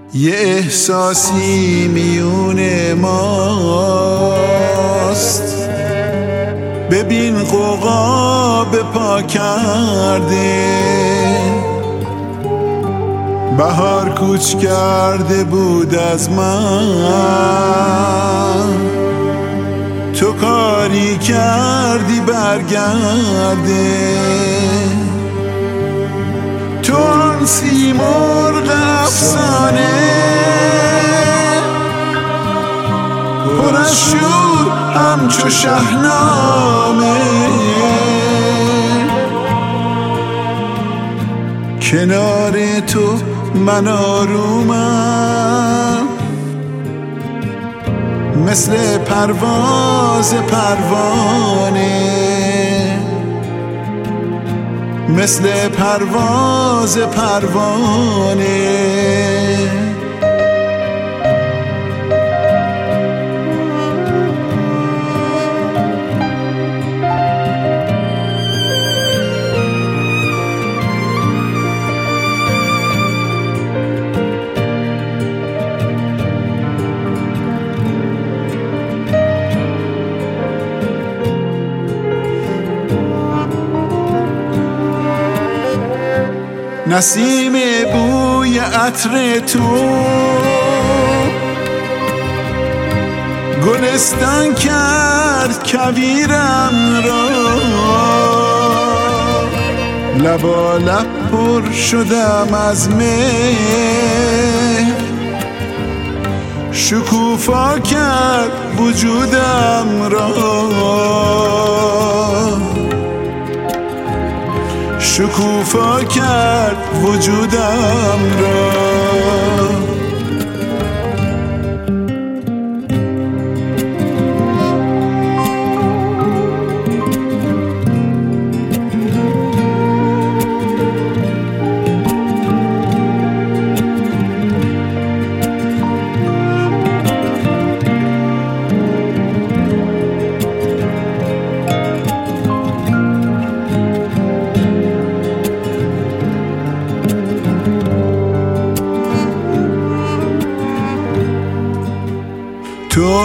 یه احساسی میون ماست، ببین قوقا به پا کرده، بهار کوچ کرده بود از من، تو کاری کردی برگرده، تو آن سیمرغ افسانه پر از شور همچو شاهنامه، کنار تو من آرومم، مثل پرواز پروانه، مثل پرواز پروانه. نسیم بوی عطر تو گلستان کرد کویرم را، لبالب پر شدم از مهر، شکوفا کرد وجودم را، شکوفا کرد وجودم را. تو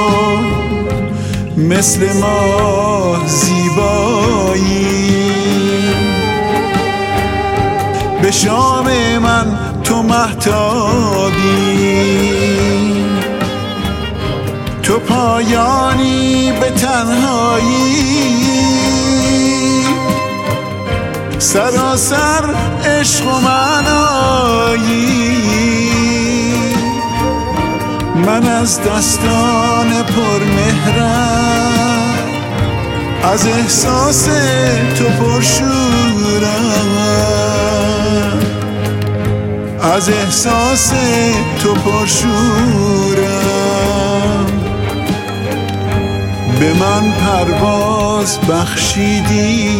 مثل ماه زیبایی، به شام من تو مهتابی، تو پایانی به تنهایی، سراسر عشق و معنایی، من از دستان پرمهرم، از احساس تو پرشورم، از احساس تو پرشورم. به من پرواز بخشیدی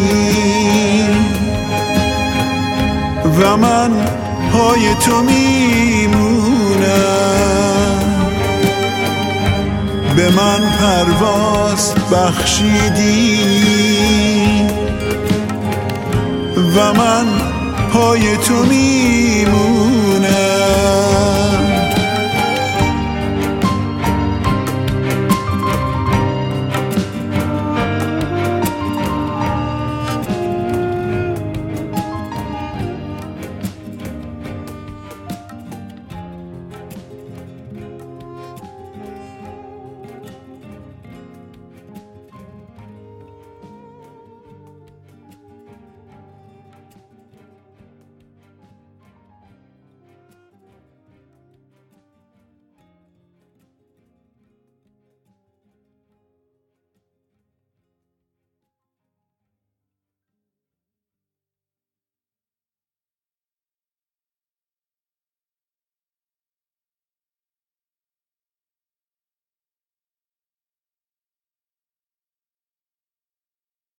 و من پای تو میمونم، به من پرواز بخشیدی و من پای تو میمونم.